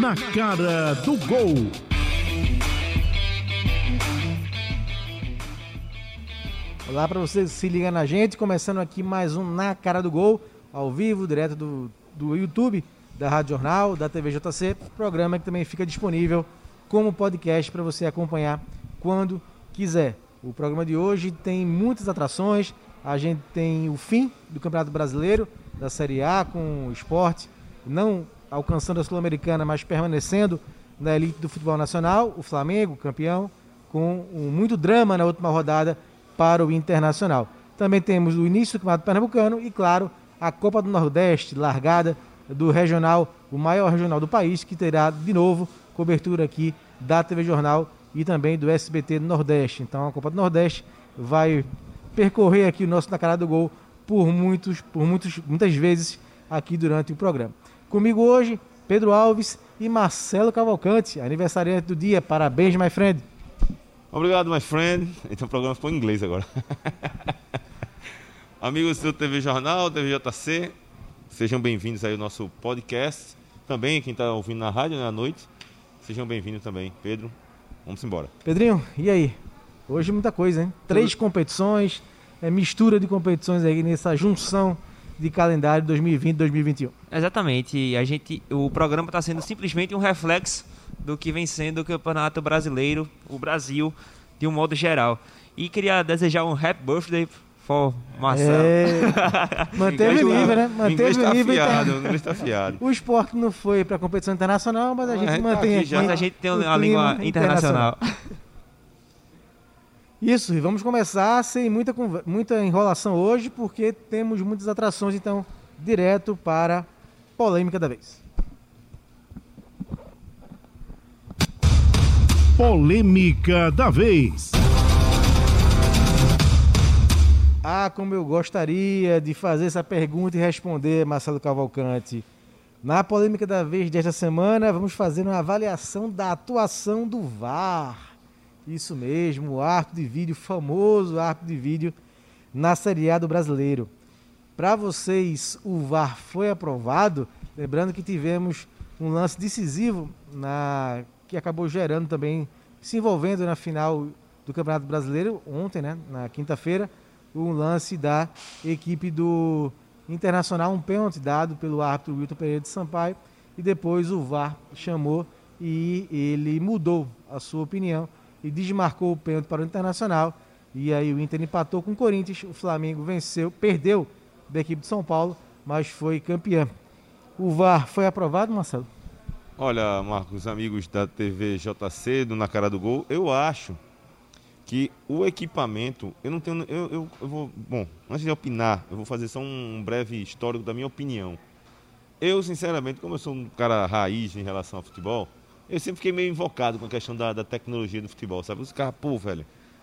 Na Cara do Gol. Olá para você que se liga na gente, começando aqui mais um Na Cara do Gol, ao vivo, direto do YouTube, da Rádio Jornal, da TV JC, programa que também fica disponível como podcast para você acompanhar quando quiser. O programa de hoje tem muitas atrações, a gente tem o fim do Campeonato Brasileiro, da Série A, com o Sport não alcançando a Sul-Americana, mas permanecendo na elite do futebol nacional, o Flamengo, campeão, com muito drama na última rodada para o Internacional. Também temos o início do Campeonato Pernambucano e, claro, a Copa do Nordeste, largada do regional, o maior regional do país, que terá, de novo, cobertura aqui da TV Jornal e também do SBT do Nordeste. Então, a Copa do Nordeste vai percorrer aqui o nosso Na Cara do Gol muitas vezes aqui durante o programa. Comigo hoje, Pedro Alves e Marcelo Cavalcante, aniversariante do dia. Parabéns, my friend. Obrigado, my friend. Então o programa ficou em inglês agora. Amigos do TV Jornal, TV JC, sejam bem-vindos aí ao nosso podcast. Também, quem está ouvindo na rádio, né, à noite, sejam bem-vindos também. Pedro, vamos embora. Pedrinho, e aí? Hoje muita coisa, hein? 3 competições, mistura de competições aí nessa junção de calendário 2020-2021. Exatamente. O programa está sendo simplesmente um reflexo do que vem sendo o Campeonato Brasileiro, o Brasil, de um modo geral. E queria desejar um happy birthday for Marcelo. Manteve o nível, né? Manteve o nível. O inglês está afiado. O Sport não foi para a competição internacional, mas a gente mantém aqui. Mas a gente tem uma língua internacional. Isso, e vamos começar sem muita enrolação hoje, porque temos muitas atrações, então, direto para a polêmica da vez. Polêmica da vez. Ah, como eu gostaria de fazer essa pergunta e responder, Marcelo Cavalcante. Na polêmica da vez desta semana, vamos fazer uma avaliação da atuação do VAR. Isso mesmo, o árbitro de vídeo, famoso árbitro de vídeo na Série A do Brasileiro. Para vocês, o VAR foi aprovado? Lembrando que tivemos um lance decisivo que acabou gerando também, se envolvendo na final do Campeonato Brasileiro, ontem, né, na quinta-feira, um lance da equipe do Internacional, um pênalti dado pelo árbitro Wilton Pereira de Sampaio, e depois o VAR chamou e ele mudou a sua opinião e desmarcou o pênalti para o Internacional, e aí o Inter empatou com o Corinthians, o Flamengo perdeu da equipe de São Paulo, mas foi campeão. O VAR foi aprovado, Marcelo? Olha, Marcos, amigos da TV JC, do Na Cara do Gol, eu acho que o equipamento, eu não tenho, eu vou, bom, antes de opinar, eu vou fazer só um breve histórico da minha opinião. Eu, sinceramente, como eu sou um cara raiz em relação ao futebol, eu sempre fiquei meio invocado com a questão da tecnologia do futebol, sabe? Os caras, velho,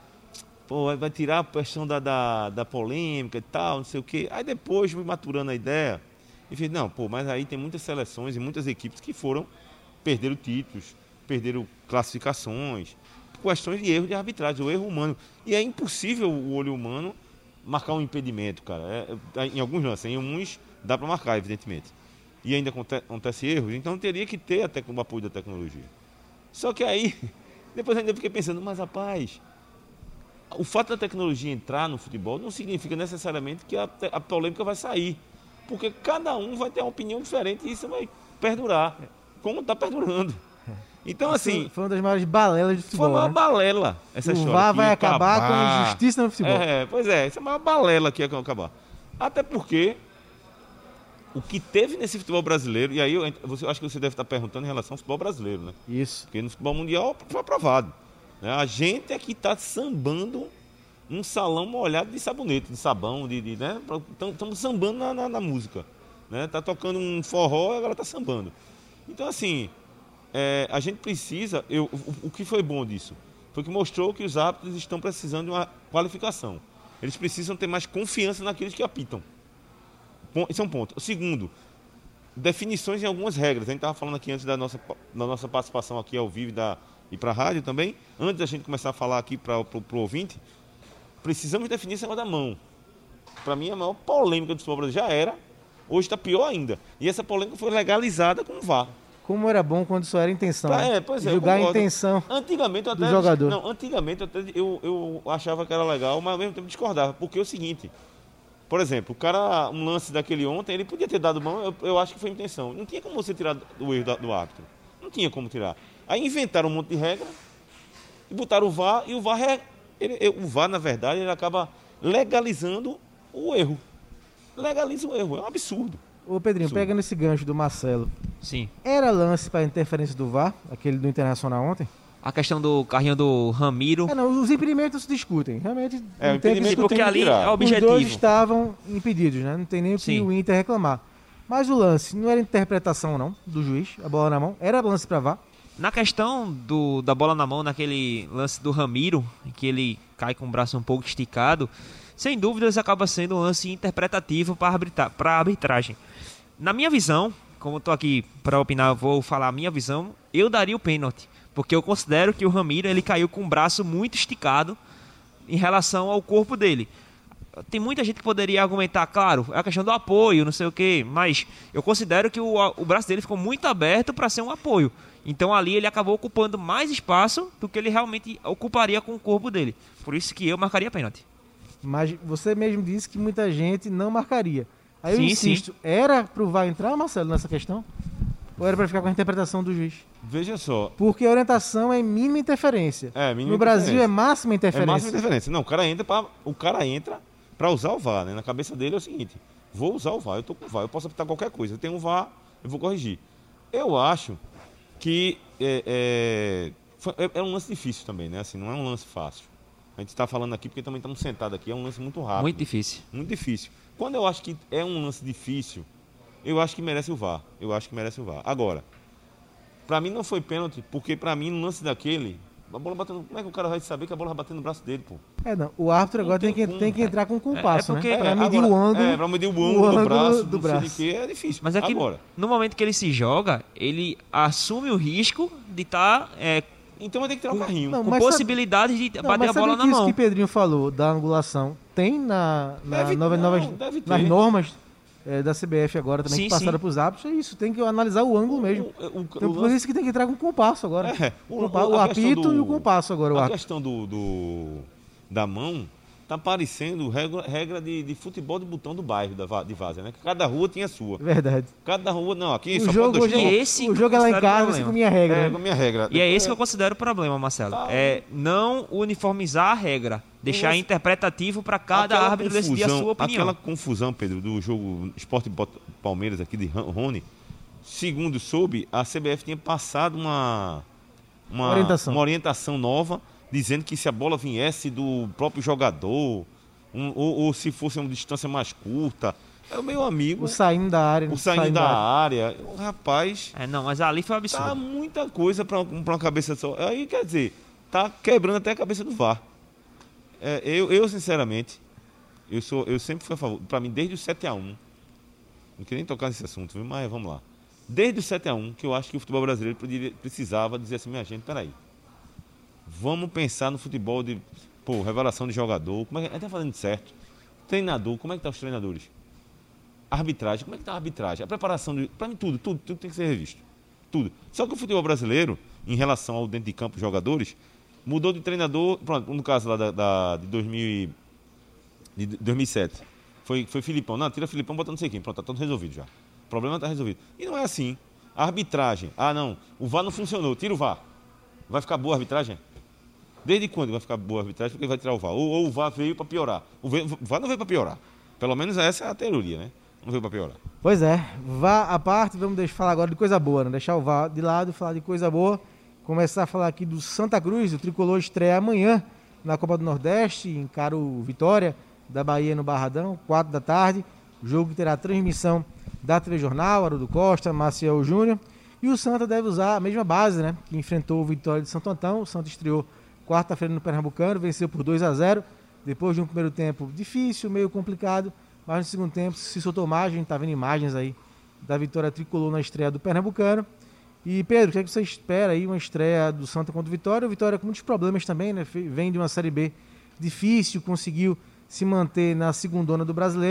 vai tirar a questão da polêmica e tal, não sei o quê. Aí depois, fui maturando a ideia, e fiz, não, mas aí tem muitas seleções e muitas equipes que perderam títulos, perderam classificações, questões de erro de arbitragem, o erro humano. E é impossível o olho humano marcar um impedimento, cara. Em alguns lances, em uns dá para marcar, evidentemente. E ainda acontece erros, então teria que ter o apoio da tecnologia. Só que aí, depois ainda fiquei pensando, mas rapaz, o fato da tecnologia entrar no futebol não significa necessariamente que a polêmica vai sair. Porque cada um vai ter uma opinião diferente e isso vai perdurar, como está perdurando. Então, assim... Foi uma das maiores balelas do futebol. Foi uma balela essa história. O VAR vai acabar com a injustiça no futebol. Pois é, essa é uma balela que ia acabar. Até porque o que teve nesse futebol brasileiro, e aí eu acho que você deve estar perguntando em relação ao futebol brasileiro, né? Isso. Porque no futebol mundial foi aprovado. Né? A gente é que está sambando num salão molhado de sabonete, de sabão, né? Estamos sambando na música. Né? Tá tocando um forró e agora está sambando. Então, assim, a gente precisa... O que foi bom disso? Foi que mostrou que os árbitros estão precisando de uma qualificação. Eles precisam ter mais confiança naqueles que apitam. Esse é um ponto. O segundo, definições em algumas regras. A gente estava falando aqui antes da nossa participação aqui ao vivo e para a rádio também. Antes da gente começar a falar aqui para o ouvinte, precisamos definir esse negócio da mão. Para mim, a maior polêmica do futebol brasileiro já era. Hoje está pior ainda. E essa polêmica foi legalizada com o VAR. Como era bom quando só era intenção. Pois é, julgar a eu concordo. intenção Antigamente eu do até, jogador. Não, antigamente eu achava que era legal, mas ao mesmo tempo discordava. Porque é o seguinte, por exemplo, o cara, um lance daquele ontem, ele podia ter dado mão, eu acho que foi intenção. Não tinha como você tirar o erro do árbitro. Não tinha como tirar. Aí inventaram um monte de regra e botaram o VAR, e o VAR, na verdade, ele acaba legalizando o erro. Legaliza o erro, é um absurdo. Ô Pedrinho, Absurdo. pegando esse gancho do Marcelo, Sim. era lance para interferência do VAR, aquele do Internacional ontem? A questão do carrinho do Ramiro. Não, os impedimentos se discutem. Realmente, O não tem que impedimento discutir. Porque tem que ali tirar. é Os dois objetivo. estavam impedidos, né? Não tem nem o que Sim. o Inter reclamar. Mas o lance não era interpretação, não, do juiz, a bola na mão. Era lance para VAR. Na questão da bola na mão, naquele lance do Ramiro, em que ele cai com o braço um pouco esticado, sem dúvidas acaba sendo um lance interpretativo para a arbitragem. Na minha visão, como eu tô aqui para opinar, vou falar a minha visão, eu daria o pênalti, porque eu considero que o Ramiro ele caiu com o braço muito esticado em relação ao corpo dele. Tem muita gente que poderia argumentar, claro, é a questão do apoio, não sei o quê, mas eu considero que o braço dele ficou muito aberto para ser um apoio. Então ali ele acabou ocupando mais espaço do que ele realmente ocuparia com o corpo dele. Por isso que eu marcaria pênalti. Mas você mesmo disse que muita gente não marcaria. Aí eu Sim, insisto, era pro VAR entrar, Marcelo, nessa questão? Ou era para ficar com a interpretação do juiz? Veja só. Porque a orientação é mínima interferência. Mínima No Brasil interferência. é máxima interferência. É máxima interferência. Não, o cara entra para usar o VAR, né? Na cabeça dele é o seguinte: vou usar o VAR, eu tô com o VAR, eu posso apitar qualquer coisa. Eu tenho um VAR, eu vou corrigir. Eu acho que é um lance difícil também, né? Assim, não é um lance fácil. A gente está falando aqui porque também estamos sentados aqui, é um lance muito rápido. Muito difícil. Muito difícil. Quando eu acho que é um lance difícil, eu acho que merece o VAR. Agora, pra mim não foi pênalti, porque pra mim no lance daquele, a bola batendo, como é que o cara vai saber que a bola vai bater no braço dele, pô? Não, o árbitro agora Não tem que entrar com o compasso, porque- né? Pra medir o ângulo. Pra medir o ângulo do braço, não sei braço. de quê, é difícil. Mas é que Agora, no momento que ele se joga, ele assume o risco de estar então vai ter que tirar o carrinho. Não, com mas possibilidade de Não, bater mas a bola sabe na que isso mão. que Pedrinho falou da angulação tem Deve ter. nas normas da CBF agora também, Sim, que passaram sim. para os árbitros? É isso, tem que analisar o ângulo mesmo. Então, por isso que tem que entrar com o compasso agora. O a apito questão e o compasso agora, o A árbitro. questão da mão tá parecendo regra de futebol de botão do bairro de Várzea, né? Que cada rua tinha a sua. Verdade. Cada rua, não, aqui O só jogo, pode dois hoje, pontos. esse o jogo é lá em considero casa, problema. você com minha regra. É, né? com a minha regra. E é esse que eu considero o problema, Marcelo. É não uniformizar a regra. Deixar Nossa. interpretativo para cada Aquela árbitro decidir a sua opinião. Aquela confusão, Pedro, do jogo Sport Palmeiras aqui de Rony, segundo soube, a CBF tinha passado uma orientação nova, dizendo que se a bola viesse do próprio jogador, ou se fosse uma distância mais curta, é o meu amigo, O saindo da área. o saindo da área, o rapaz, Não, mas ali foi um tá absurdo. muita coisa para uma cabeça só. Aí, quer dizer, tá quebrando até a cabeça do VAR. Eu sinceramente, eu sempre fui a favor. Para mim, desde o 7-1, não queria nem tocar nesse assunto, viu? Mas vamos lá. Desde o 7-1, que eu acho que o futebol brasileiro precisava dizer assim: minha gente, peraí, vamos pensar no futebol de revelação de jogador, como é que a gente tá fazendo certo? Treinador, como é que tá os treinadores? Arbitragem, como é que tá a arbitragem? A preparação, para mim tudo tem que ser revisto. Tudo. Só que o futebol brasileiro, em relação ao dentro de campo, jogadores, mudou de treinador, pronto, no caso lá de 2007, foi Filipão, não, tira Filipão, bota não sei quem, pronto, tá tudo resolvido já. O problema tá resolvido. E não é assim. A arbitragem, não, o VAR não funcionou, tira o VAR. Vai ficar boa a arbitragem? Desde quando vai ficar boa a arbitragem? Porque vai tirar o VAR. Ou o VAR veio para piorar. O VAR não veio para piorar. Pelo menos essa é a teoria, né? Não veio para piorar. Pois é, VAR à parte, vamos falar agora de coisa boa, né? Deixar o VAR de lado, falar de coisa boa. Começar a falar aqui do Santa Cruz, o Tricolor estreia amanhã na Copa do Nordeste, encara o Vitória da Bahia no Barradão, 4 da tarde. Jogo que terá transmissão da TV Jornal, Haroldo Costa, Maciel Júnior. E o Santa deve usar a mesma base, né? Que enfrentou o Vitória de Santo Antão. O Santa estreou quarta-feira no Pernambucano, venceu por 2-0. Depois de um primeiro tempo difícil, meio complicado, mas no segundo tempo se soltou mais. A gente tá vendo imagens aí da vitória tricolor na estreia do Pernambucano. E Pedro, o que é que você espera aí, uma estreia do Santa contra o Vitória? O Vitória com muitos problemas também, né? Vem de uma Série B difícil, conseguiu se manter na segundona do Brasileiro,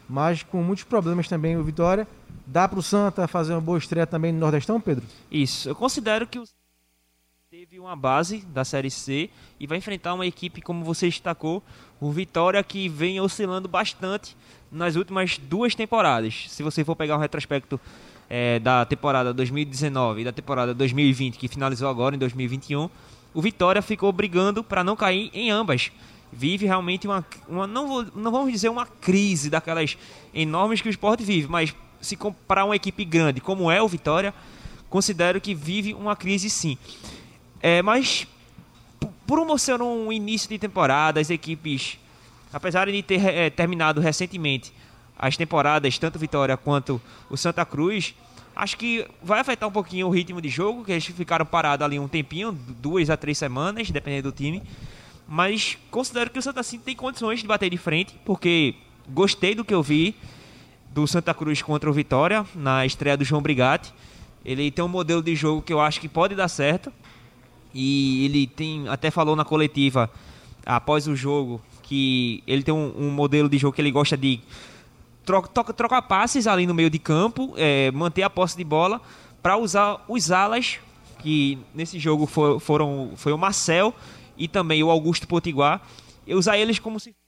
mas com muitos problemas também o Vitória. Dá para o Santa fazer uma boa estreia também no Nordestão, Pedro? Isso, eu considero que o teve uma base da Série C e vai enfrentar uma equipe, como você destacou, o Vitória, que vem oscilando bastante nas últimas 2 temporadas. Se você for pegar um retrospecto da temporada 2019 e da temporada 2020, que finalizou agora em 2021, o Vitória ficou brigando para não cair em ambas. Vive realmente não vamos dizer uma crise daquelas enormes que o Sport vive, mas se comparar uma equipe grande como é o Vitória, considero que vive uma crise sim. Mas por ser um início de temporada, as equipes, apesar de ter terminado recentemente as temporadas, tanto Vitória quanto o Santa Cruz, acho que vai afetar um pouquinho o ritmo de jogo, que eles ficaram parados ali um tempinho, 2 a 3 semanas, dependendo do time. Mas considero que o Santa sim tem condições de bater de frente, porque gostei do que eu vi do Santa Cruz contra o Vitória na estreia do João Brigatti. Ele tem um modelo de jogo que eu acho que pode dar certo. E ele até falou na coletiva após o jogo que ele tem um modelo de jogo que ele gosta de trocar passes ali no meio de campo, manter a posse de bola para usar os alas, que nesse jogo foi o Marcel e também o Augusto Potiguar, e usar eles como se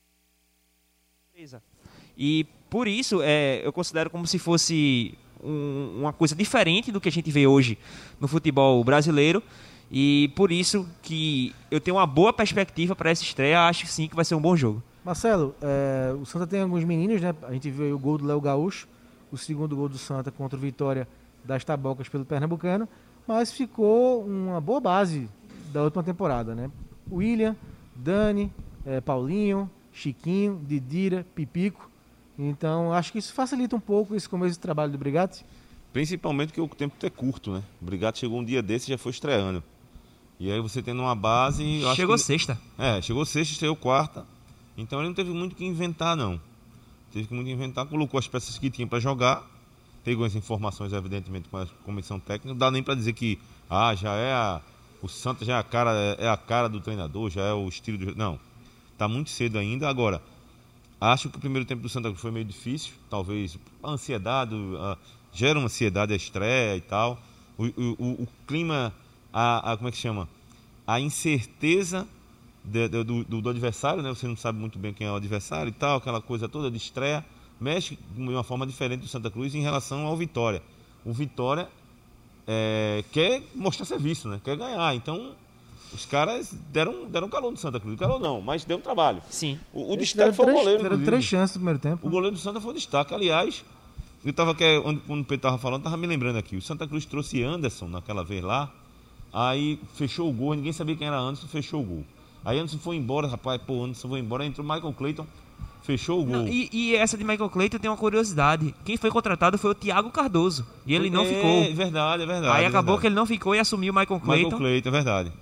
e por isso eu considero como se fosse uma coisa diferente do que a gente vê hoje no futebol brasileiro. E por isso que eu tenho uma boa perspectiva para essa estreia. Acho sim que vai ser um bom jogo. Marcelo, o Santa tem alguns meninos, né? A gente viu aí o gol do Léo Gaúcho, o segundo gol do Santa contra o Vitória das Tabocas pelo Pernambucano, mas ficou uma boa base da última temporada, né? William, Dani, Paulinho, Chiquinho, Didira, Pipico. Então acho que isso facilita um pouco esse começo de trabalho do Brigatti. Principalmente porque o tempo é curto, né? O Brigatti chegou um dia desse e já foi estreando. E aí você tendo uma base... Chegou sexta. Chegou sexta, estreou quarta. Então ele não teve muito o que inventar, não. Teve muito que inventar, colocou as peças que tinha para jogar, pegou as informações, evidentemente, com a comissão técnica. Não dá nem para dizer que o Santa já é a cara do treinador, já é o estilo do... Não, tá muito cedo ainda. Agora, acho que o primeiro tempo do Santa Cruz foi meio difícil. Talvez a ansiedade... gera uma ansiedade a estreia e tal. O clima, como é que chama? A incerteza do adversário, né? Você não sabe muito bem quem é o adversário e tal, aquela coisa toda de estreia, mexe de uma forma diferente do Santa Cruz em relação ao Vitória. O Vitória quer mostrar serviço, né? Quer ganhar. Então, os caras deram calor no Santa Cruz. Calor não, mas deu um trabalho. Sim. O destaque foi o goleiro. Deram 3 chances no primeiro tempo. O goleiro do Santa foi o destaque. Aliás, quando o Pedro estava falando, estava me lembrando aqui. O Santa Cruz trouxe Anderson naquela vez lá, aí fechou o gol, ninguém sabia quem era Anderson, fechou o gol. Aí Anderson foi embora, rapaz, Anderson foi embora, entrou Michael Clayton, fechou o gol. Não, e essa de Michael Clayton tem uma curiosidade. Quem foi contratado foi o Thiago Cardoso, e ele não ficou. É verdade. Aí acabou que ele não ficou e assumiu o Michael Clayton. Michael Clayton, é verdade.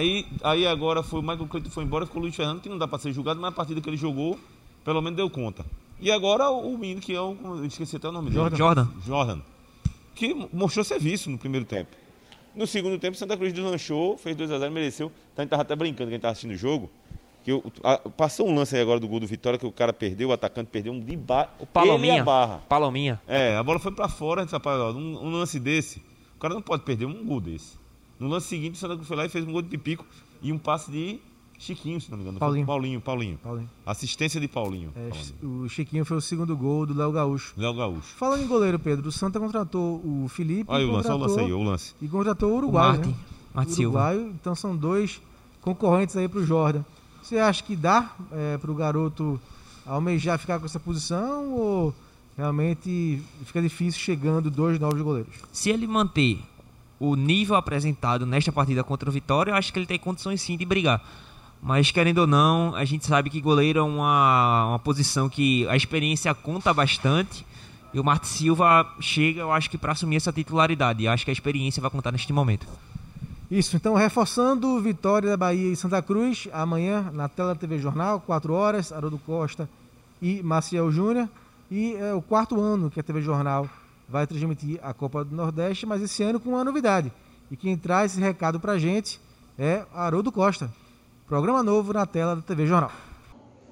Aí agora o Michael Clayton foi embora, ficou o Luiz Fernando, que não dá para ser julgado, mas a partida que ele jogou, pelo menos deu conta. E agora o menino que eu esqueci até o nome dele. Jordan. Que mostrou serviço no primeiro tempo. No segundo tempo, Santa Cruz deslanchou, fez 2-0, mereceu. Então a gente estava até brincando, quem estava assistindo o jogo, que passou um lance aí agora do gol do Vitória, que o cara perdeu, o atacante perdeu um de barra. O Palominha. Ele e a barra. Palominha. A bola foi para fora, rapaz, um lance desse, o cara não pode perder um gol desse. No lance seguinte, o Santa Cruz foi lá e fez um gol de Pipico e um passe de Chiquinho, se não me engano. Paulinho. Assistência de Paulinho. O Chiquinho foi o segundo gol do Léo Gaúcho. Falando em goleiro, Pedro, o Santa contratou o Felipe. Olha o lance. E contratou o Uruguai, né? Martin Silva. Então são 2 concorrentes aí pro Jordan. Você acha que dá pro garoto almejar ficar com essa posição ou realmente fica difícil chegando 2 novos goleiros? Se ele manter o nível apresentado nesta partida contra o Vitória, eu acho que ele tem condições sim de brigar. Mas querendo ou não, a gente sabe que goleiro é uma posição que a experiência conta bastante. E o Martin Silva chega, eu acho que para assumir essa titularidade. E acho que a experiência vai contar neste momento. Isso, então reforçando, Vitória da Bahia e Santa Cruz, amanhã na tela da TV Jornal, 4 horas, Haroldo Costa e Maciel Júnior. E é o 4º ano que a TV Jornal vai transmitir a Copa do Nordeste, mas esse ano com uma novidade. E quem traz esse recado pra gente é Haroldo Costa. Programa novo na tela da TV Jornal.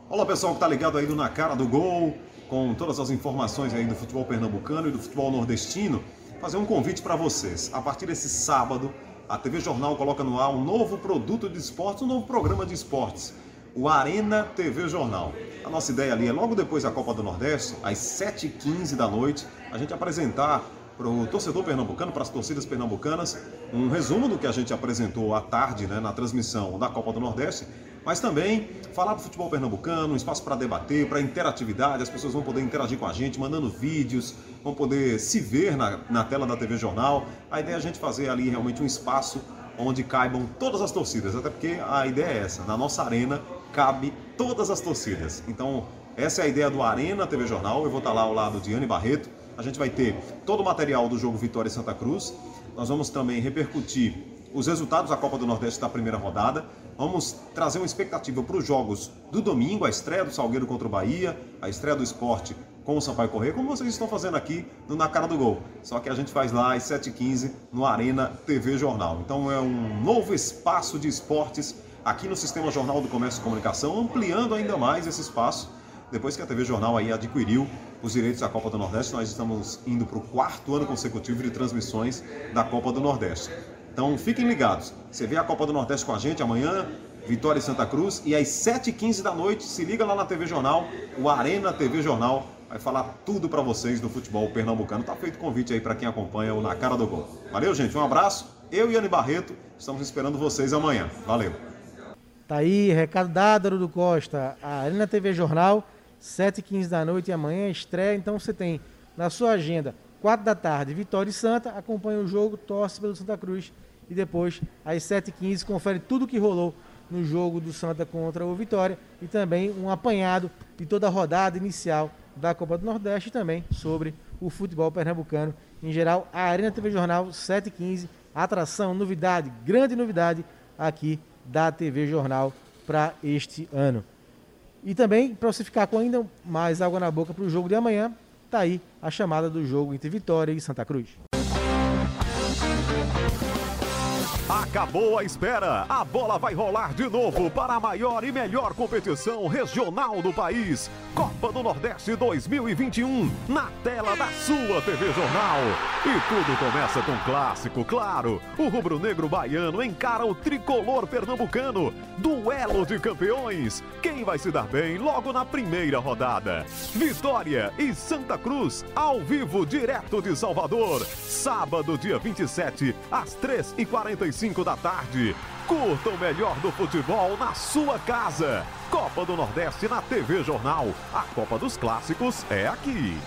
Olá pessoal que tá ligado aí no Na Cara do Gol, com todas as informações aí do futebol pernambucano e do futebol nordestino. Fazer um convite para vocês. A partir desse sábado, a TV Jornal coloca no ar um novo produto de esportes, um novo programa de esportes, o Arena TV Jornal. A nossa ideia ali é logo depois da Copa do Nordeste, às 7h15 da noite, a gente apresentar para o torcedor pernambucano, para as torcidas pernambucanas, um resumo do que a gente apresentou à tarde, né, na transmissão da Copa do Nordeste, mas também falar do futebol pernambucano, um espaço para debater, para interatividade, as pessoas vão poder interagir com a gente, mandando vídeos, vão poder se ver na tela da TV Jornal. A ideia é a gente fazer ali realmente um espaço onde caibam todas as torcidas, até porque a ideia é essa, na nossa arena cabe todas as torcidas. Então, essa é a ideia do Arena TV Jornal, eu vou estar lá ao lado de Anne Barreto, a gente vai ter todo o material do jogo Vitória e Santa Cruz, nós vamos também repercutir os resultados da Copa do Nordeste da primeira rodada. Vamos trazer uma expectativa para os jogos do domingo, a estreia do Salgueiro contra o Bahia, a estreia do Sport com o Sampaio Corrêa, como vocês estão fazendo aqui no Na Cara do Gol. Só que a gente faz lá às 7h15 no Arena TV Jornal. Então é um novo espaço de esportes aqui no Sistema Jornal do Comércio e Comunicação, ampliando ainda mais esse espaço. Depois que a TV Jornal aí adquiriu os direitos da Copa do Nordeste, nós estamos indo para o 4º ano consecutivo de transmissões da Copa do Nordeste. Então fiquem ligados, você vê a Copa do Nordeste com a gente amanhã, Vitória e Santa Cruz, e às 7h15 da noite, se liga lá na TV Jornal, o Arena TV Jornal vai falar tudo para vocês do futebol pernambucano. Tá feito convite aí para quem acompanha o Na Cara do Gol. Valeu, gente, um abraço, eu e Anne Barreto estamos esperando vocês amanhã. Valeu. Tá aí, recado dado, Haroldo Costa, a Arena TV Jornal, 7h15 da noite e amanhã estreia, então você tem na sua agenda 4 da tarde, Vitória e Santa, acompanha o jogo, torce pelo Santa Cruz e depois, às 7h15, confere tudo o que rolou no jogo do Santa contra o Vitória e também um apanhado de toda a rodada inicial da Copa do Nordeste e também sobre o futebol pernambucano em geral. A Arena TV Jornal, 7h15, atração, novidade, grande novidade aqui da TV Jornal para este ano. E também, para você ficar com ainda mais água na boca para o jogo de amanhã, tá aí a chamada do jogo entre Vitória e Santa Cruz. Acabou a espera, a bola vai rolar de novo para a maior e melhor competição regional do país. Copa do Nordeste 2021, na tela da sua TV Jornal. E tudo começa com um clássico, claro. O rubro-negro baiano encara o tricolor pernambucano. Duelo de campeões. Quem vai se dar bem logo na primeira rodada? Vitória e Santa Cruz, ao vivo, direto de Salvador. Sábado, dia 27, às 3h45 da tarde. Curta o melhor do futebol na sua casa. Copa do Nordeste na TV Jornal. A Copa dos Clássicos é aqui.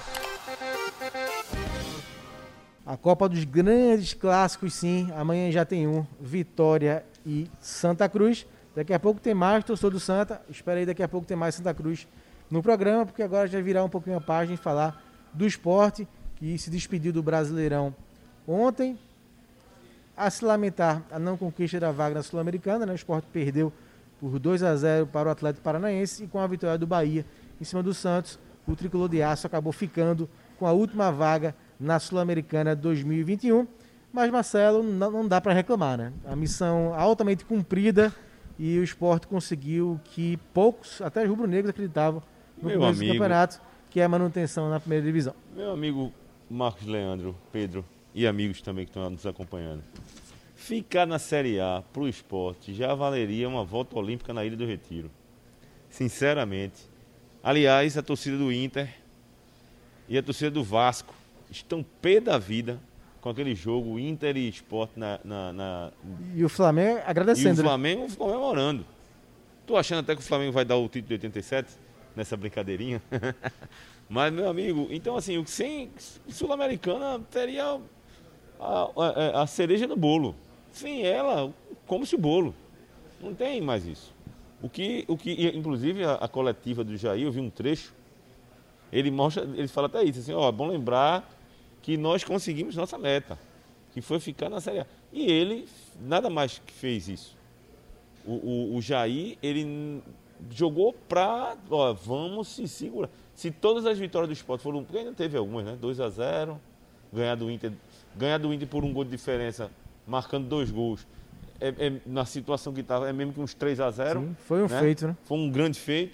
A Copa dos grandes clássicos, sim. Amanhã já tem um. Vitória e Santa Cruz. Daqui a pouco tem mais, torcedor do Santa. Espera aí, daqui a pouco tem mais Santa Cruz no programa, porque agora já virar um pouquinho a página e falar do Sport, que se despediu do Brasileirão ontem. A se lamentar a não conquista da vaga na Sul-Americana, né? O Sport perdeu por 2-0 para o Atlético Paranaense e com a vitória do Bahia em cima do Santos, o tricolor de aço acabou ficando com a última vaga na Sul-Americana 2021. Mas, Marcelo, não dá para reclamar, né? A missão altamente cumprida e o Sport conseguiu que poucos, até os rubro-negros, acreditavam no começo do campeonato, que é a manutenção na primeira divisão. Meu amigo Marcos Leandro, Pedro e amigos também que estão nos acompanhando. Ficar na Série A para o Sport já valeria uma volta olímpica na Ilha do Retiro. Sinceramente. Aliás, a torcida do Inter e a torcida do Vasco estão pé da vida com aquele jogo Inter e Sport E o Flamengo agradecendo. E o Flamengo comemorando. Tô achando até que o Flamengo vai dar o título de 87 nessa brincadeirinha. Mas, meu amigo, então assim, sem Sul-Americana teria a cereja no bolo. Sem ela, come-se o bolo. Não tem mais isso. O que inclusive, a coletiva do Jair, eu vi um trecho, ele fala até isso, assim, é bom lembrar que nós conseguimos nossa meta, que foi ficar na Série A. E ele, nada mais que fez isso. O Jair, ele jogou vamos se segurar. Se todas as vitórias do Sport foram, porque ainda teve algumas, né? 2-0, ganhar do Inter por um gol de diferença, marcando 2 gols. Na situação que estava, é mesmo que uns 3-0. Sim, foi um feito, né? Foi um grande feito.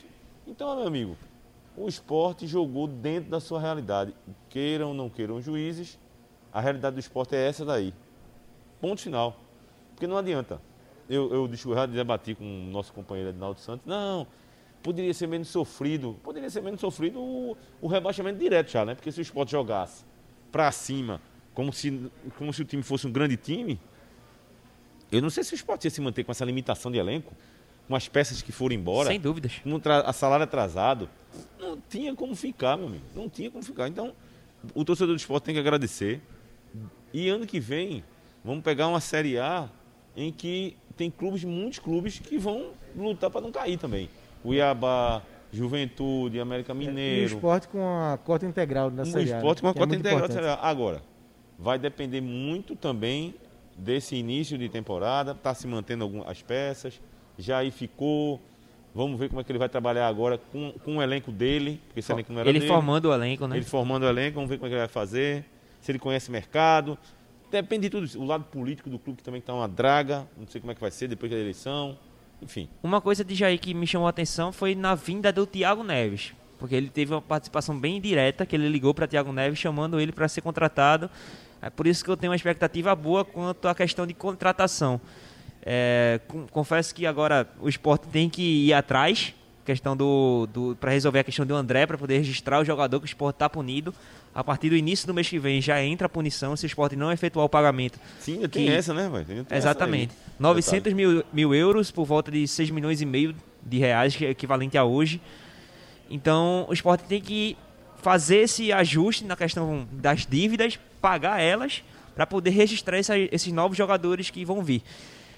Então, meu amigo, o Sport jogou dentro da sua realidade. Queiram ou não queiram os juízes, a realidade do Sport é essa daí. Ponto final. Porque não adianta. Eu debati com o nosso companheiro Edinaldo Santos. Não, poderia ser menos sofrido. Poderia ser menos sofrido o rebaixamento direto já, né? Porque se o Sport jogasse pra cima, como se o time fosse um grande time, eu não sei se o Sport ia se manter com essa limitação de elenco, com as peças que foram embora. Sem dúvidas. Com a salário atrasado. Não tinha como ficar, meu amigo. Não tinha como ficar. Então, o torcedor do Sport tem que agradecer. E ano que vem, vamos pegar uma Série A em que tem muitos clubes que vão lutar para não cair também. Cuiabá, Juventude, América Mineiro. E o Sport com a cota integral da Série A. O Sport com a cota integral da Série A. Agora, vai depender muito também desse início de temporada. Está se mantendo as peças. Jair ficou. Vamos ver como é que ele vai trabalhar agora com o elenco dele. Porque esse elenco não era dele. Formando o elenco, né? Ele formando o elenco. Vamos ver como é que ele vai fazer. Se ele conhece o mercado. Depende de tudo isso. O lado político do clube que também está uma draga. Não sei como é que vai ser depois da eleição. Enfim. Uma coisa de Jair que me chamou a atenção foi na vinda do Thiago Neves. Porque ele teve uma participação bem direta, que ele ligou para Thiago Neves chamando ele para ser contratado. É por isso que eu tenho uma expectativa boa quanto à questão de contratação. Confesso que agora o Sport tem que ir atrás questão para resolver a questão do André, para poder registrar o jogador que o Sport está punido. A partir do início do mês que vem já entra a punição se o Sport não efetuar o pagamento. Sim, tem essa, né, velho? Exatamente. 900 mil euros, por volta de 6 milhões e meio de reais, que é equivalente a hoje. Então, o Sport tem que fazer esse ajuste na questão das dívidas, pagar elas, para poder registrar esses novos jogadores que vão vir.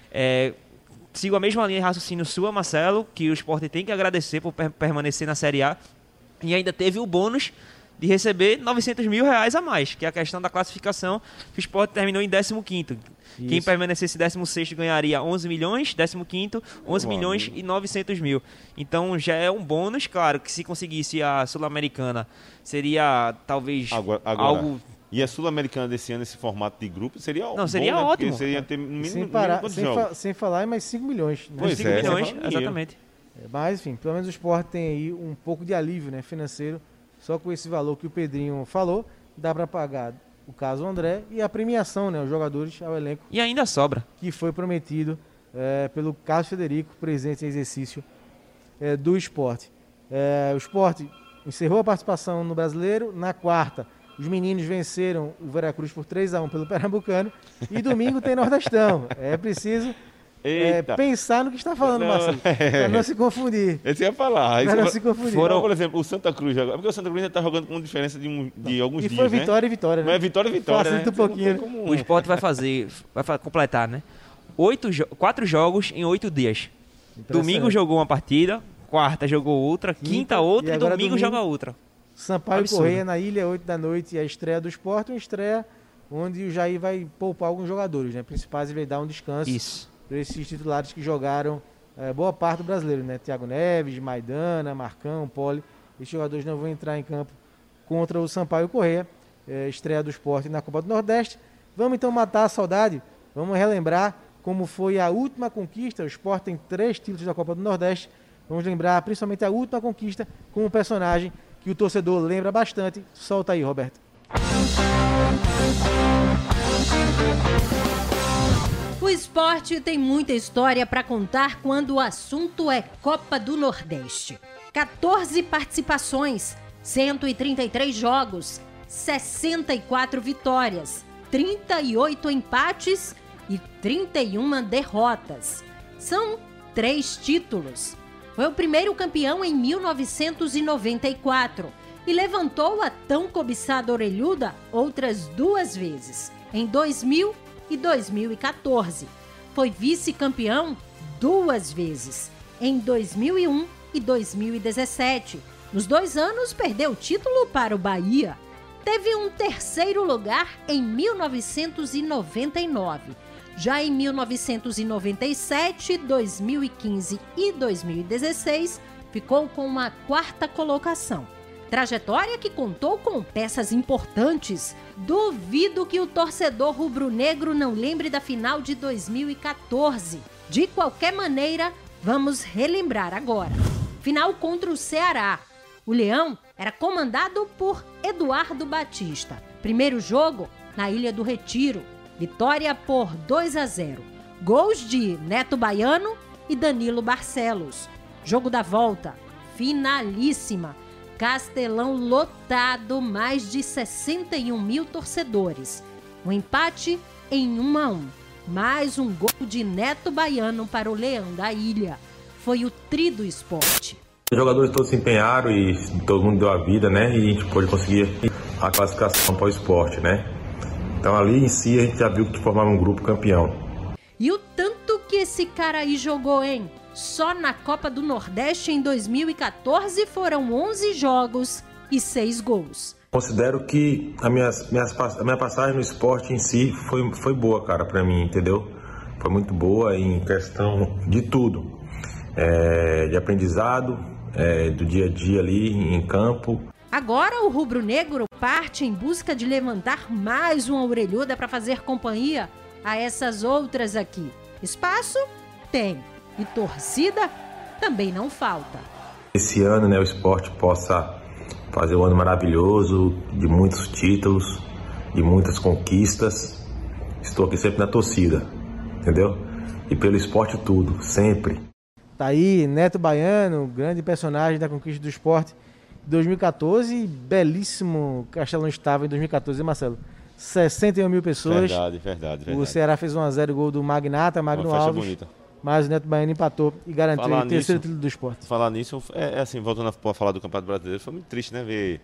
Sigo a mesma linha de raciocínio sua, Marcelo, que o Sport tem que agradecer por permanecer na Série A. E ainda teve o bônus de receber 900 mil reais a mais, que é a questão da classificação, que o Sport terminou em 15º. Isso. Quem permanecesse 16º ganharia 11 milhões, 15º, 11 milhões e 900 mil. Então já é um bônus, claro, que se conseguisse a Sul-Americana, seria talvez algo... E a Sul-Americana desse ano, esse formato de grupo, seria ótimo. Não, seria ótimo. Seria ter mínimo, sem falar em mais 5 milhões. Né? Pois 5 milhões, exatamente. Mas, enfim, pelo menos o Sport tem aí um pouco de alívio, né, financeiro. Só com esse valor que o Pedrinho falou, dá para pagar o caso André e a premiação, né, os jogadores ao elenco. E ainda sobra. Que foi prometido pelo Carlos Frederico, presidente em exercício do Sport. O Sport encerrou a participação no Brasileiro. Na quarta, os meninos venceram o Veracruz por 3-1 pelo Pernambucano. E domingo tem Nordestão. É preciso pensar no que está falando, Marcelo, para não se confundir. Esse ia falar. Para não se confundir. Por exemplo, o Santa Cruz agora. Porque o Santa Cruz já está jogando com diferença de alguns dias. E foi vitória e vitória, né? Mas é vitória e vitória. Facilita um pouquinho. O Sport vai completar, né? 4 jogos em 8 dias. Domingo jogou uma partida, quarta jogou outra, quinta outra e domingo joga outra. Sampaio Correia na Ilha, 8 da noite, a estreia do Sport, uma estreia onde o Jair vai poupar alguns jogadores, né? Principais, e vai dar um descanso para esses titulares que jogaram boa parte do brasileiro, né? Thiago Neves, Maidana, Marcão, Poli. Esses jogadores não vão entrar em campo contra o Sampaio Correia, estreia do Sport na Copa do Nordeste. Vamos então matar a saudade, vamos relembrar como foi a última conquista. O Sport tem 3 títulos da Copa do Nordeste. Vamos lembrar principalmente a última conquista com um personagem que o torcedor lembra bastante. Solta aí, Roberto. O esporte tem muita história para contar quando o assunto é Copa do Nordeste. 14 participações, 133 jogos, 64 vitórias, 38 empates e 31 derrotas. São 3 títulos. Foi o primeiro campeão em 1994 e levantou a tão cobiçada orelhuda outras 2 vezes, em 2000 e 2014. Foi vice-campeão 2 vezes, em 2001 e 2017. Nos 2 anos, perdeu o título para o Bahia. Teve um 3º lugar em 1999. Já em 1997, 2015 e 2016, ficou com uma 4ª colocação. Trajetória que contou com peças importantes. Duvido que o torcedor rubro-negro não lembre da final de 2014. De qualquer maneira, vamos relembrar agora. Final contra o Ceará. O Leão era comandado por Eduardo Batista. Primeiro jogo na Ilha do Retiro. Vitória por 2-0. Gols de Neto Baiano e Danilo Barcelos. Jogo da volta. Finalíssima. Castelão lotado, mais de 61 mil torcedores. Um empate em 1-1. Mais um gol de Neto Baiano para o Leão da Ilha. Foi o tri do esporte. Os jogadores todos se empenharam e todo mundo deu a vida, né? E a gente pôde conseguir a classificação para o esporte, né? Então ali em si a gente já viu que formava um grupo campeão. E o tanto que esse cara aí jogou, hein? Só na Copa do Nordeste em 2014 foram 11 jogos e 6 gols. Considero que a minha passagem no esporte em si foi boa, cara, para mim, entendeu? Foi muito boa em questão de tudo. De aprendizado, do dia a dia ali em campo. Agora o rubro-negro parte em busca de levantar mais uma orelhuda para fazer companhia a essas outras aqui. Espaço? Tem. E torcida? Também não falta. Esse ano, né, o esporte possa fazer um ano maravilhoso, de muitos títulos, de muitas conquistas. Estou aqui sempre na torcida, entendeu? E pelo esporte tudo, sempre. Tá aí, Neto Baiano, grande personagem da conquista do esporte de 2014. Belíssimo Castelão estava em 2014, hein, Marcelo? 61 mil pessoas. Verdade. O Ceará fez 1-0, gol do Magnata, Magno Alves. Bonita. Mas o Neto Baiano empatou e garantiu o terceiro título do esporte. Falar nisso, assim, voltando a falar do Campeonato Brasileiro, foi muito triste, né? Ver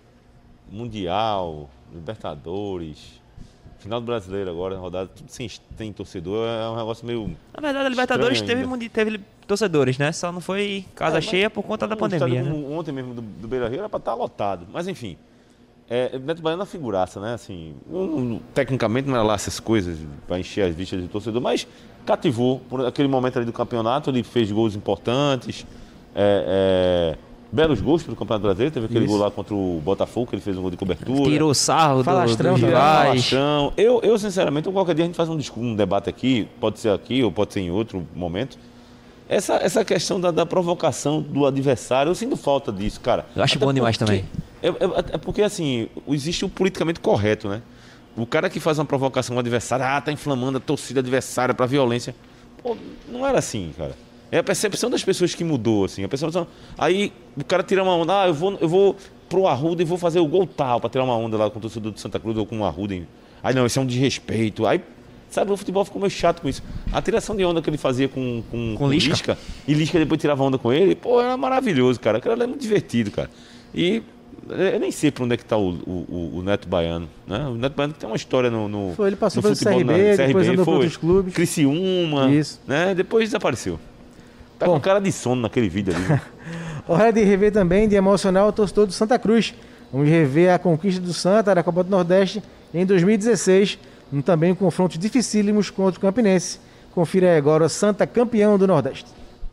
Mundial, Libertadores, final do Brasileiro agora, rodada, tudo sem torcedor, é um negócio meio... Na verdade, a Libertadores teve torcedores, né? Só não foi casa cheia por conta da pandemia, né? Ontem mesmo do Beira-Rio era para estar lotado, mas enfim... O Neto Baiano é uma figuraça, né? Assim, tecnicamente não era lá essas coisas para encher as vistas do torcedor, mas cativou por aquele momento ali do campeonato. Ele fez gols importantes, belos gols para o Campeonato Brasileiro. Teve aquele gol lá contra o Botafogo, que ele fez um gol de cobertura. Tirou sarro Falastrão, do rivais. Eu, sinceramente, qualquer dia a gente faz um debate aqui, pode ser aqui ou pode ser em outro momento. Essa questão da provocação do adversário, eu sinto falta disso, cara. Eu acho bom demais também. É porque, assim, existe o politicamente correto, né? O cara que faz uma provocação ao adversário, tá inflamando a torcida adversária pra violência. Pô, não era assim, cara. É a percepção das pessoas que mudou, assim. A percepção... Aí o cara tira uma onda, eu vou pro Arruda e vou fazer o gol tal, pra tirar uma onda lá com o torcedor de Santa Cruz ou com o Arruda. Aí não, isso é um desrespeito. Aí, sabe, o futebol ficou meio chato com isso. A tiração de onda que ele fazia com Lisca, e Lisca depois tirava onda com ele, pô, era maravilhoso, cara. Aquilo era muito divertido, cara. E... eu nem sei pra onde é que tá o Neto Baiano, né? O Neto Baiano que tem uma história no Ele passou no pelo futebol, CRB, depois andou por outros clubes. Criciúma, Isso. né? Depois desapareceu. Tá com cara de sono naquele vídeo ali. Né? Hora de rever também, de emocionar o torcedor do Santa Cruz. Vamos rever a conquista do Santa da Copa do Nordeste em 2016, também confrontos dificílimos contra o Campinense. Confira aí agora o Santa campeão do Nordeste.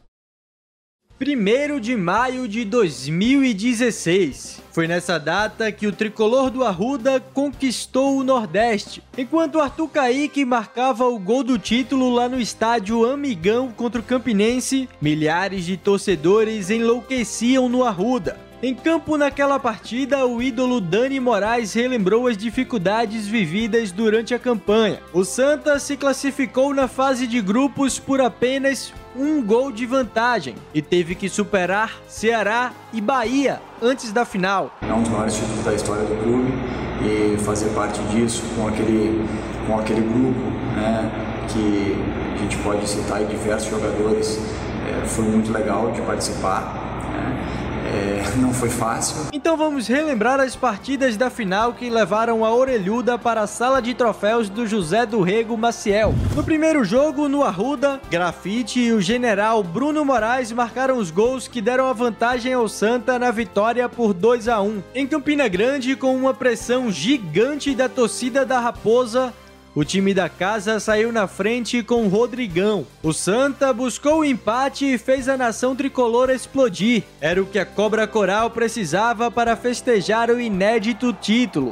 1º de maio de 2016. Foi nessa data que o tricolor do Arruda conquistou o Nordeste, enquanto Arthur Caíque marcava o gol do título lá no estádio Amigão contra o Campinense, milhares de torcedores enlouqueciam no Arruda. Em campo naquela partida, o ídolo Dani Moraes relembrou as dificuldades vividas durante a campanha. O Santa se classificou na fase de grupos por apenas um gol de vantagem e teve que superar Ceará e Bahia antes da final. É um dos maiores títulos da história do clube e fazer parte disso com aquele grupo, né, que a gente pode citar aí diversos jogadores, foi muito legal de participar. Não foi fácil. Então vamos relembrar as partidas da final que levaram a orelhuda para a sala de troféus do José do Rego Maciel. No primeiro jogo, no Arruda, Grafite e o general Bruno Moraes marcaram os gols que deram a vantagem ao Santa na vitória por 2-1. Em Campina Grande, com uma pressão gigante da torcida da Raposa, o time da casa saiu na frente com o Rodrigão. O Santa buscou o empate e fez a nação tricolor explodir. Era o que a Cobra Coral precisava para festejar o inédito título.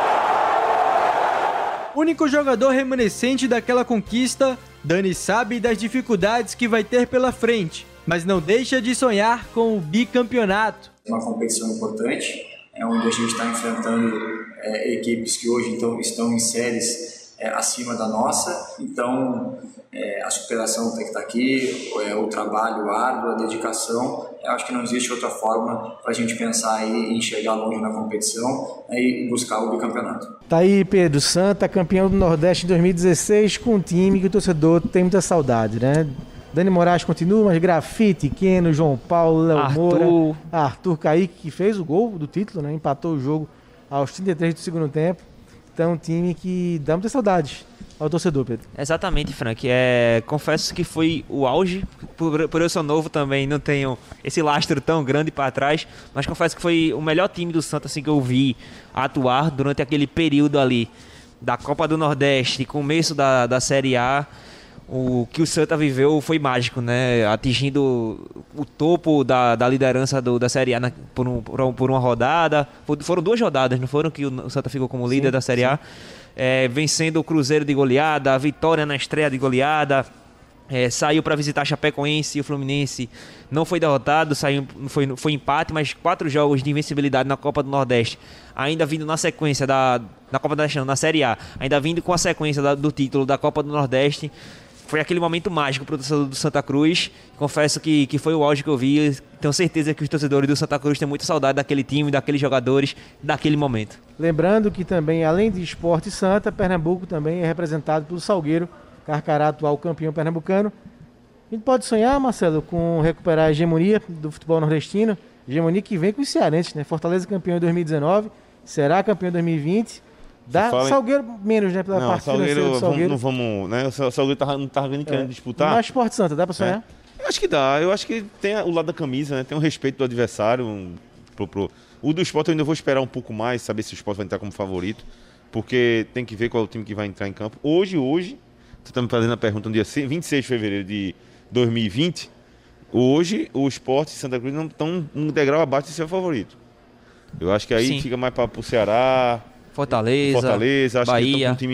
O único jogador remanescente daquela conquista, Dani sabe das dificuldades que vai ter pela frente. mas não deixa de sonhar com o bicampeonato. É uma competição importante, onde a gente está enfrentando equipes que hoje estão em séries acima da nossa, então a superação tem que estar aqui, o trabalho árduo, a dedicação. Eu acho que não existe outra forma para a gente pensar aí em chegar longe na competição e buscar o bicampeonato. Tá aí Pedro Santa, campeão do Nordeste em 2016, com um time que o torcedor tem muita saudade, né? Dani Moraes continua, mas Grafite, Keno, João Paulo, Léo Moura, Arthur Kaique, que fez o gol do título, né? Empatou o jogo aos 33 do segundo tempo. Então, um time que dá muita saudade ao torcedor, Pedro. Exatamente, Frank. Confesso que foi o auge. Por eu ser novo também, não tenho esse lastro tão grande para trás, mas confesso que foi o melhor time do Santa assim, que eu vi atuar durante aquele período ali da Copa do Nordeste, começo da Série A. O que o Santa viveu foi mágico, né? Atingindo o topo da liderança da Série A por uma rodada. Foram 2 rodadas, não foram? Que o Santa ficou como líder da Série A. Vencendo o Cruzeiro de goleada, a vitória na estreia de goleada. Saiu para visitar Chapecoense e o Fluminense não foi derrotado, foi empate, mas 4 jogos de invencibilidade na Copa do Nordeste. Ainda vindo na sequência na Copa do Nordeste, na Série A. Ainda vindo com a sequência do título da Copa do Nordeste. Foi aquele momento mágico para o torcedor do Santa Cruz. Confesso que foi o auge que eu vi. Tenho certeza que os torcedores do Santa Cruz têm muita saudade daquele time, daqueles jogadores, daquele momento. Lembrando que também, além de Esporte Santa, Pernambuco também é representado pelo Salgueiro, Carcará, atual campeão pernambucano. A gente pode sonhar, Marcelo, com recuperar a hegemonia do futebol nordestino. Hegemonia que vem com os cearenses, né? Fortaleza campeão em 2019, será campeão em 2020. Salgueiro menos, né? Pela parte financeira do Salgueiro. Não vamos, né? O Salgueiro não tava querendo disputar. Mas Esporte Santa, dá pra sonhar? Eu acho que dá. Eu acho que tem o lado da camisa, né? Tem o respeito do adversário. O do Sport eu ainda vou esperar um pouco mais, saber se o Sport vai entrar como favorito. Porque tem que ver qual é o time que vai entrar em campo. Hoje, você tá me fazendo a pergunta no dia 26 de fevereiro de 2020. Hoje, o Sport e Santa Cruz não estão um degrau abaixo de ser favorito. Eu acho que aí fica mais para o Ceará... Fortaleza, acho Bahia. que estão com um time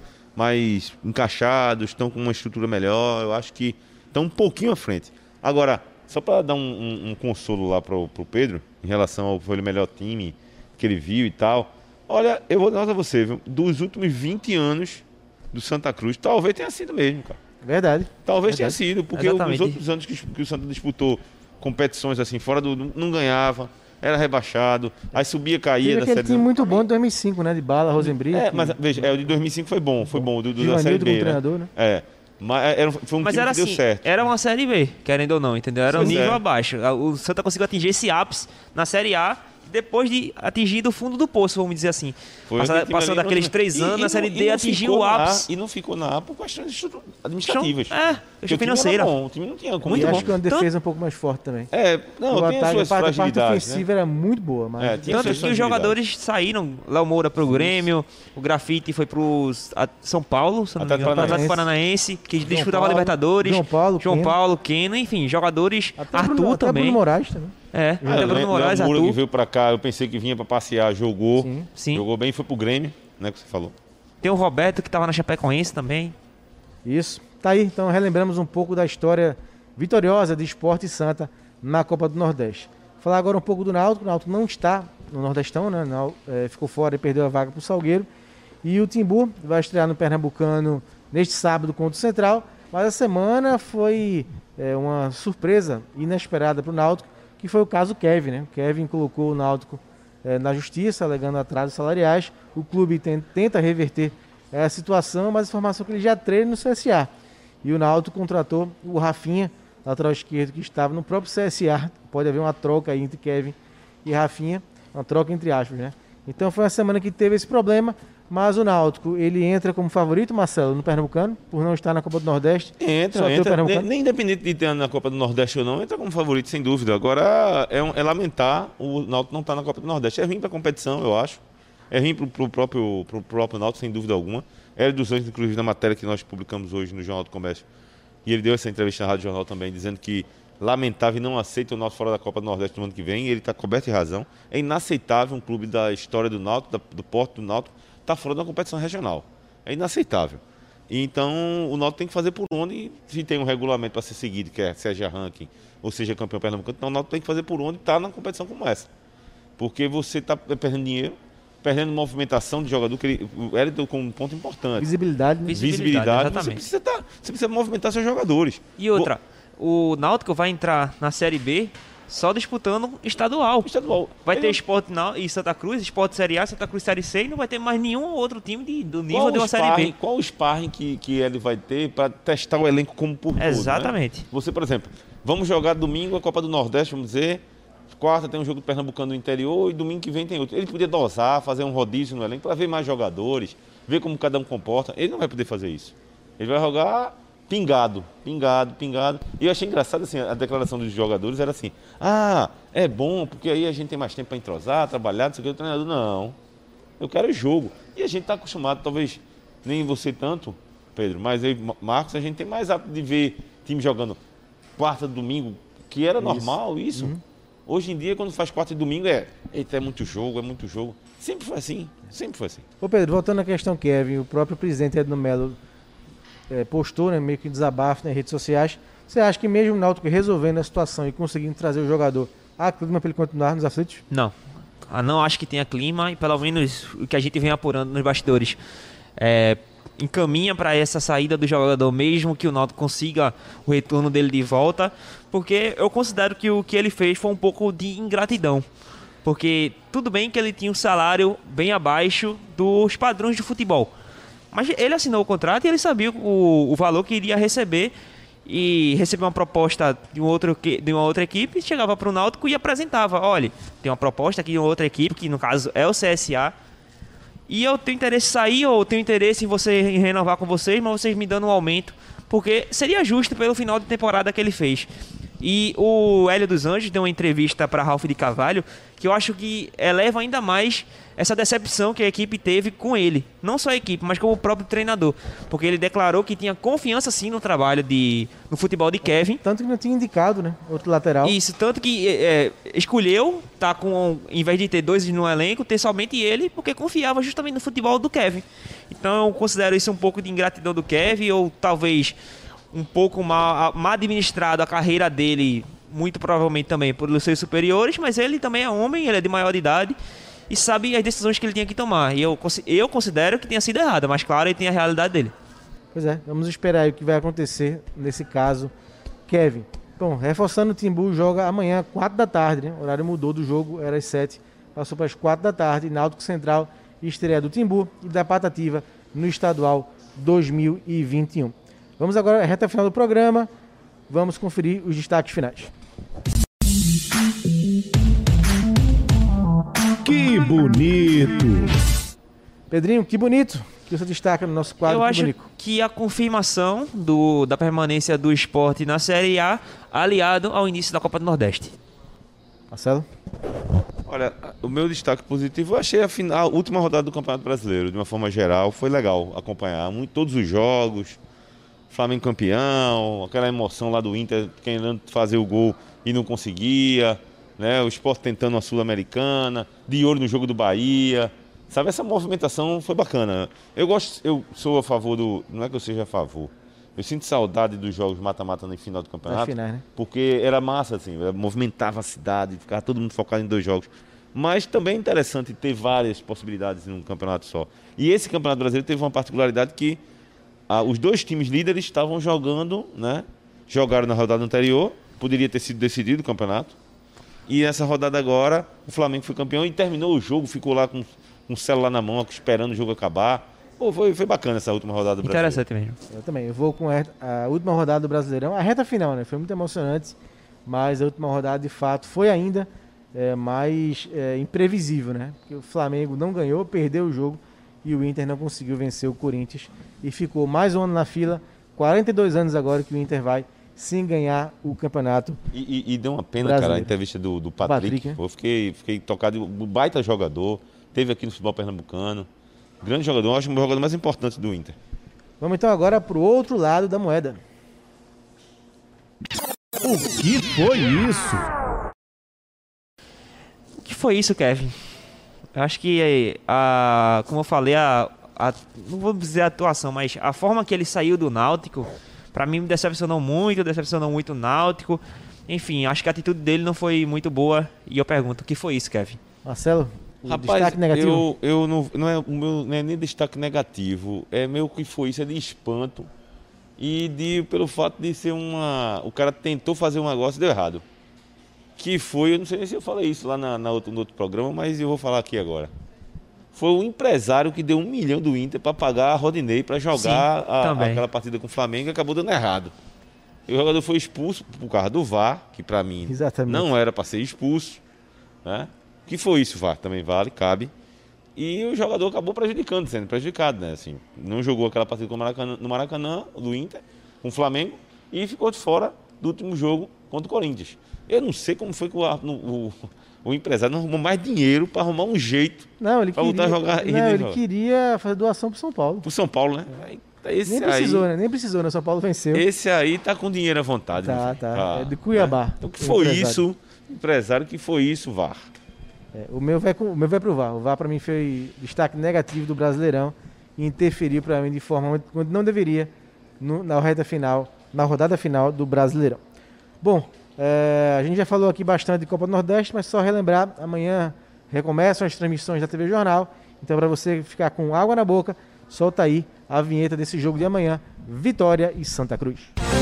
mais encaixados, estão com uma estrutura melhor, eu acho que estão um pouquinho à frente. Agora, só para dar um consolo lá pro Pedro, em relação ao foi o melhor time que ele viu e tal, olha, eu vou dar a você, viu? Dos últimos 20 anos do Santa Cruz, talvez tenha sido mesmo, cara. Verdade. Talvez tenha sido, porque os outros anos que o Santa disputou competições assim, fora não ganhava. Era rebaixado, aí subia, caía da Série B. Aquele time muito bom de 2005, né? De Bala, Rosenbrick. Mas veja, o de 2005 foi bom, da Série B, né? Treinador, né? Mas foi um time que deu certo. Era uma Série B, querendo ou não, entendeu? Era um nível abaixo. O Santa conseguiu atingir esse ápice na Série A, depois de atingir do fundo do poço, vamos dizer assim. Passando aqueles 3 anos, na Série D atingiu o ápice. E não ficou na A por questões administrativas. Questão financeira. O time não tinha como. E acho que uma defesa um pouco mais forte também. Tem suas fragilidades. A parte ofensiva era muito boa. Mas tanto que os jogadores saíram. Léo Moura pro Grêmio, o Grafite foi pro São Paulo, Atlético Paranaense, que disputava a Libertadores. João Paulo, Keno, enfim, jogadores. Arthur também. Bruno Moraes também. Bruno Moraes, Arthur. Que veio pra cá, eu pensei que vinha pra passear, jogou. Sim. Jogou bem e foi pro Grêmio, né, que você falou. Tem o Roberto, que tava na Chapecoense também. Isso. Tá aí, então relembramos um pouco da história vitoriosa de Sport Santa na Copa do Nordeste. Falar agora um pouco do Náutico. O Náutico não está no Nordestão, né? Ficou fora e perdeu a vaga pro Salgueiro. E o Timbu vai estrear no Pernambucano neste sábado contra o Central. Mas a semana foi uma surpresa inesperada pro Náutico, que foi o caso Kevin, né? O Kevin colocou o Náutico na justiça, alegando atrasos salariais. O clube tenta reverter a situação, mas a informação é que ele já treina no CSA. E o Náutico contratou o Rafinha, lateral esquerdo, que estava no próprio CSA. Pode haver uma troca aí entre Kevin e Rafinha, uma troca entre aspas, né? Então foi uma semana que teve esse problema, mas o Náutico, ele entra como favorito, Marcelo, no Pernambucano, por não estar na Copa do Nordeste. Entra. Nem independente de ter na Copa do Nordeste ou não, entra como favorito, sem dúvida. Agora, é lamentar o Náutico não estar na Copa do Nordeste. É ruim para a competição, eu acho. É ruim pro próprio Náutico, sem dúvida alguma. Hélio dos Anjos, inclusive, na matéria que nós publicamos hoje no Jornal do Comércio. E ele deu essa entrevista na Rádio Jornal também, dizendo que lamentável e não aceita o Náutico fora da Copa do Nordeste no ano que vem. E ele está coberto de razão. É inaceitável um clube da história do Náutico, do porte do Náutico, estar fora da competição regional. É inaceitável. E então, o Náutico tem que fazer por onde, se tem um regulamento para ser seguido, que é seja ranking, ou seja, campeão pernambucano, então o Náutico tem que fazer por onde está numa competição como essa. Porque você está perdendo dinheiro, perdendo movimentação de jogador, que o Hélio deu com um ponto importante. Visibilidade, né? Visibilidade. Exatamente. Você precisa movimentar seus jogadores. E outra, o Náutico vai entrar na Série B só disputando estadual. Vai ter Sport e Santa Cruz, Sport Série A, Santa Cruz Série C, e não vai ter mais nenhum outro time do nível de uma Série B. Qual o sparring que ele vai ter para testar o elenco como por todo? Exatamente. Né? Você, por exemplo, vamos jogar domingo a Copa do Nordeste, vamos dizer, quarta tem um jogo do Pernambucano no interior e domingo que vem tem outro. Ele podia dosar, fazer um rodízio no elenco para ver mais jogadores, ver como cada um comporta. Ele não vai poder fazer isso. Ele vai jogar pingado. E eu achei engraçado, assim, a declaração dos jogadores era assim, é bom, porque aí a gente tem mais tempo para entrosar, trabalhar, não sei o que, o treinador, não, eu quero jogo. E a gente está acostumado, talvez nem você tanto, Pedro, mas aí, Marcos, a gente tem mais hábito de ver time jogando quarta, domingo, que era normal isso. Hoje em dia, quando faz quarta e domingo, é muito jogo. Sempre foi assim. Ô Pedro, voltando à questão Kevin, o próprio presidente Edno Melo postou, né, meio que desabafo nas redes sociais. Você acha que mesmo o Náutico resolvendo a situação e conseguindo trazer o jogador, há clima para ele continuar nos aflitos? Não. Não acho que tenha clima e pelo menos o que a gente vem apurando nos bastidores encaminha para essa saída do jogador, mesmo que o Náutico consiga o retorno dele de volta, porque eu considero que o que ele fez foi um pouco de ingratidão. Porque tudo bem que ele tinha um salário bem abaixo dos padrões de futebol, mas ele assinou o contrato e ele sabia o valor que iria receber, e recebeu uma proposta de uma outra equipe, chegava para o Náutico e apresentava, olha, tem uma proposta aqui de uma outra equipe, que no caso é o CSA, e eu tenho interesse em sair, ou tenho interesse em renovar com vocês, mas vocês me dando um aumento, porque seria justo pelo final de temporada que ele fez. E o Hélio dos Anjos deu uma entrevista para Ralf de Carvalho, que eu acho que eleva ainda mais essa decepção que a equipe teve com ele. Não só a equipe, mas como o próprio treinador. Porque ele declarou que tinha confiança sim no trabalho no futebol de Kevin. Tanto que não tinha indicado, né? Outro lateral. Isso, tanto que escolheu, em vez de ter dois no elenco, ter somente ele, porque confiava justamente no futebol do Kevin. Então eu considero isso um pouco de ingratidão do Kevin, ou talvez um pouco mal administrado a carreira dele, muito provavelmente também por seus superiores, mas ele também é homem, ele é de maior idade e sabe as decisões que ele tinha que tomar. E eu considero que tenha sido errada, mas claro, ele tem a realidade dele. Pois é, vamos esperar aí o que vai acontecer nesse caso, Kevin. Bom, reforçando, o Timbu joga amanhã, 4 da tarde, né? O horário mudou do jogo, era às 7, passou para as 4 da tarde, Náutico Central, estreia do Timbu e da Patativa no Estadual 2021. Vamos agora à reta final do programa, vamos conferir os destaques finais. Que bonito! Pedrinho, que bonito que você destaca no nosso quadro. Eu acho que a confirmação da permanência do Sport na Série A, aliado ao início da Copa do Nordeste. Marcelo? Olha, o meu destaque positivo, eu achei a última rodada do Campeonato Brasileiro, de uma forma geral, foi legal acompanhar todos os jogos. Flamengo campeão, aquela emoção lá do Inter querendo fazer o gol e não conseguia, né? O Sport tentando a Sul-Americana, de olho no jogo do Bahia, sabe? Essa movimentação foi bacana. Eu sou a favor não é que eu seja a favor, eu sinto saudade dos jogos mata-mata no final do campeonato, finais, né? Porque era massa, assim, movimentava a cidade, ficava todo mundo focado em 2 jogos. Mas também é interessante ter várias possibilidades num campeonato só. E esse Campeonato Brasileiro teve uma particularidade que os 2 times líderes estavam jogando, né? Jogaram na rodada anterior, poderia ter sido decidido o campeonato. E nessa rodada agora, o Flamengo foi campeão e terminou o jogo, ficou lá com o celular na mão, esperando o jogo acabar. Pô, foi bacana essa última rodada do Brasileiro. Interessante mesmo. Eu também, eu vou com a última rodada do Brasileirão, a reta final, né? Foi muito emocionante, mas a última rodada de fato foi ainda mais imprevisível, né? Porque o Flamengo não ganhou, perdeu o jogo, e o Inter não conseguiu vencer o Corinthians e ficou mais um ano na fila, 42 anos agora que o Inter vai sem ganhar o campeonato. E deu uma pena, brasileiro. Cara, a entrevista do Patrick. Né? Eu fiquei tocado, um baita jogador, teve aqui no futebol pernambucano, grande jogador, acho que o jogador mais importante do Inter. Vamos então agora para o outro lado da moeda. O que foi isso? O que foi isso, Kevin? Eu acho que, como eu falei, não vou dizer a atuação, mas a forma que ele saiu do Náutico, pra mim me decepcionou muito o Náutico. Enfim, acho que a atitude dele não foi muito boa. E eu pergunto, o que foi isso, Kevin? Marcelo, Rapaz, destaque negativo? eu não é nem destaque negativo, é meio que foi isso, é de espanto e pelo fato de ser o cara tentou fazer um negócio e deu errado. Que foi, eu não sei nem se eu falei isso lá no outro programa, mas eu vou falar aqui agora. Foi o empresário que deu 1 milhão do Inter para pagar a Rodinei para jogar aquela partida com o Flamengo e acabou dando errado. E o jogador foi expulso por causa do VAR, que para mim não era para ser expulso, né? Que foi isso, VAR, também vale, cabe. E o jogador acabou sendo prejudicado, né? Assim, não jogou aquela partida no Maracanã, do Inter, com o Flamengo, e ficou de fora do último jogo contra o Corinthians. Eu não sei como foi que o empresário não arrumou mais dinheiro para arrumar um jeito para voltar a jogar. Ele queria fazer doação pro São Paulo. Pro São Paulo, né? Nem precisou, né? São Paulo venceu. Esse aí tá com dinheiro à vontade. Tá. É de Cuiabá. Então, o que foi isso, empresário? Que foi isso, VAR? O meu vai pro VAR. O VAR para mim foi destaque negativo do Brasileirão e interferiu para mim de forma onde não deveria na rodada final do Brasileirão. Bom, a gente já falou aqui bastante de Copa do Nordeste, mas só relembrar, amanhã recomeçam as transmissões da TV Jornal, então para você ficar com água na boca, solta aí a vinheta desse jogo de amanhã, Vitória e Santa Cruz.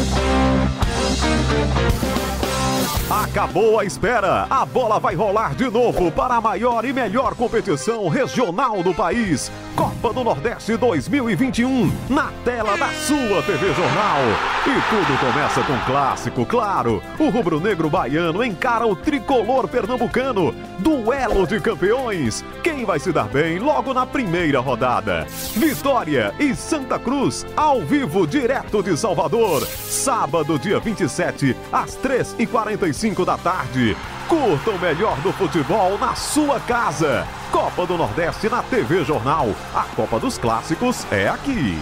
Acabou a espera, a bola vai rolar de novo para a maior e melhor competição regional do país. Copa do Nordeste 2021, na tela da sua TV Jornal. E tudo começa com um clássico, claro. O rubro-negro baiano encara o tricolor pernambucano. Duelo de campeões. Quem vai se dar bem logo na primeira rodada? Vitória e Santa Cruz, ao vivo, direto de Salvador. Sábado, dia 27, às 3h45 da tarde. Curta o melhor do futebol na sua casa. Copa do Nordeste na TV Jornal. A Copa dos Clássicos é aqui.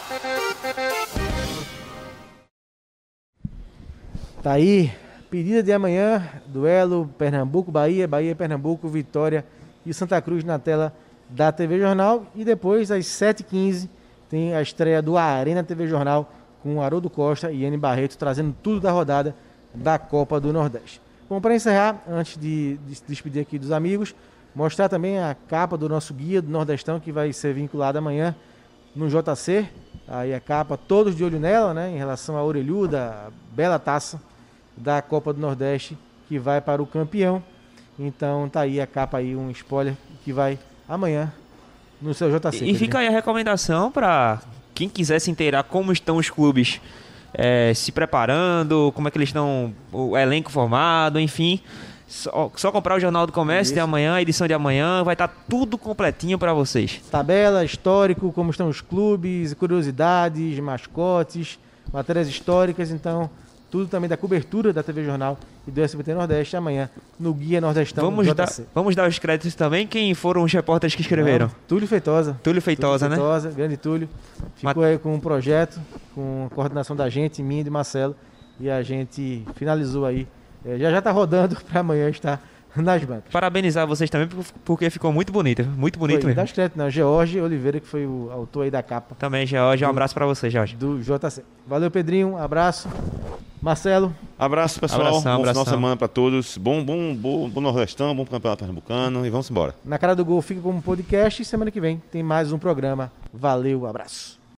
Tá aí, pedida de amanhã, duelo Pernambuco-Bahia, Bahia-Pernambuco, Vitória e Santa Cruz na tela da TV Jornal. E depois, às 7h15, tem a estreia do Arena TV Jornal com Haroldo Costa e Iane Barreto, trazendo tudo da rodada da Copa do Nordeste. Bom, para encerrar, antes de despedir aqui dos amigos, mostrar também a capa do nosso guia do Nordestão, que vai ser vinculada amanhã no JC. Aí a capa, todos de olho nela, né, em relação à orelhuda, a bela taça da Copa do Nordeste, que vai para o campeão. Então tá aí a capa, aí um spoiler que vai amanhã no seu JC. E fica aí a recomendação para quem quiser se inteirar como estão os clubes se preparando, como é que eles estão, o elenco formado, enfim. Só comprar o Jornal do Comércio de amanhã, a edição de amanhã, vai estar tudo completinho para vocês. Tabela, histórico, como estão os clubes, curiosidades, mascotes, matérias históricas, então tudo também da cobertura da TV Jornal e do SBT Nordeste amanhã no Guia Nordestão. Vamos dar os créditos também, quem foram os repórteres que escreveram? Túlio Feitosa. Túlio Feitosa, né? Grande Túlio. Ficou aí com um projeto, com a coordenação da gente, minha e de Marcelo, e a gente finalizou aí. Já está rodando para amanhã estar nas bancas. Parabenizar vocês também, porque ficou muito bonito mesmo. Dá os créditos, não. George Oliveira, que foi o autor aí da capa. Também, George, um abraço para você, George. Do JC. Valeu, Pedrinho, um abraço. Marcelo. Abraço, pessoal. Abração. Final de semana para todos. Bom Nordestão, bom campeonato pernambucano e vamos embora. Na Cara do Gol fica como podcast e semana que vem tem mais um programa. Valeu, abraço.